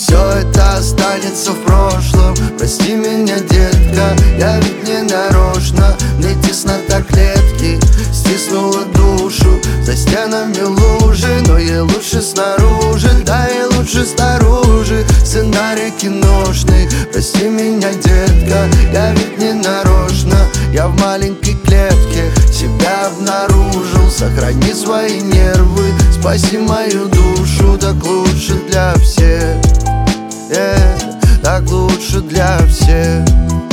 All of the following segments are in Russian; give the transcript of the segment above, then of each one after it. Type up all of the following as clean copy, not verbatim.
все это останется в прошлом. Прости меня, детка, я ведь не нарочно. Мне теснота клетки стиснула душу. За стенами лужи, но ей лучше снаружи. Да, ей лучше снаружи. Сценарий киношный. Прости меня, детка, я ведь не нарочно. Я в маленькой клетке себя обнаружил. Сохрани свои нервы, спаси мою душу. Так лучше для всех, так лучше для всех.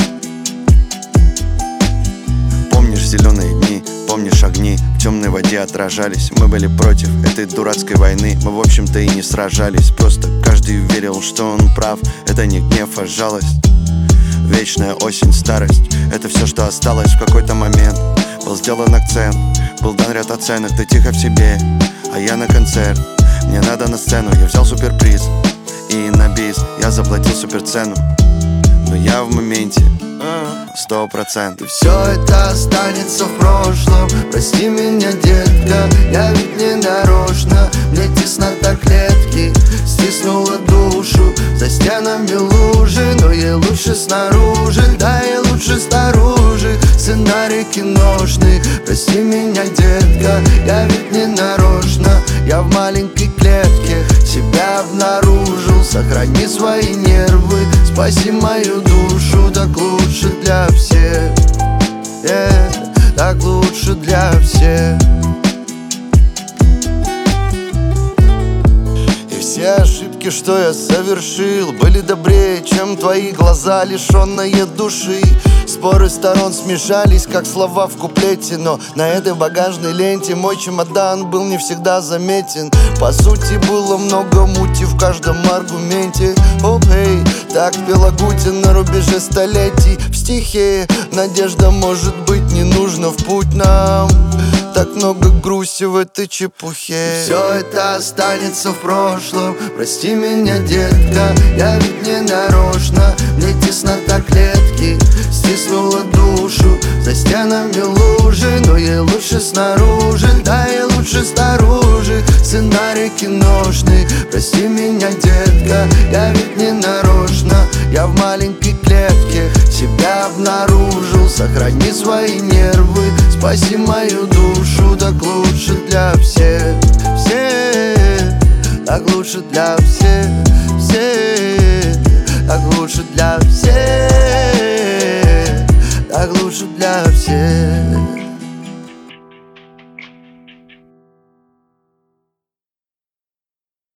Помнишь зеленые дни, помнишь огни в темной воде отражались. Мы были против этой дурацкой войны. Мы в общем-то и не сражались. Просто каждый верил, что он прав. Это не гнев, а жалость. Вечная осень, старость — это все, что осталось в какой-то момент. Был сделан акцент, был дан ряд оценок. Ты тихо в себе, а я на концерт. Мне надо на сцену, я взял суперприз. И на бис я заплатил суперцену. Но я в моменте 100%. Все это останется в прошлом. Прости меня, детка, я ведь не нарочно. Мне теснота клетки стиснула душу. За стенами лужи, но ей лучше снаружи. Да, ей лучше снаружи. Сценарий киношный. Прости меня, детка, я ведь не нарочно. Я в маленькой клетке себя обнаружил. Сохрани свои нервы, спаси мою душу. Так лучше для всех, так лучше для всех. И все ошибки, что я совершил, были добрее, чем твои глаза, лишенные души. Споры сторон смешались, как слова в куплете. Но на этой багажной ленте мой чемодан был не всегда заметен. По сути, было много мути в каждом аргументе. Оп, эй, так пел Агутин на рубеже столетий. В стихе надежда, может быть, не нужно в путь нам. Так много грусти в этой чепухе. Все это останется в прошлом. Прости меня, детка, я ведь не нарочно. Мне теснота клетки стиснула душу. За стенами лужи, но ей лучше снаружи. Да, ей лучше снаружи. Сценарий киношный. Прости меня, детка, я ведь не нарочно. Я в маленькой клетке себя обнаружил. Сохрани свои нервы, спаси мою душу. Так лучше для всех, так лучше для всех, так лучше для всех, так лучше для всех.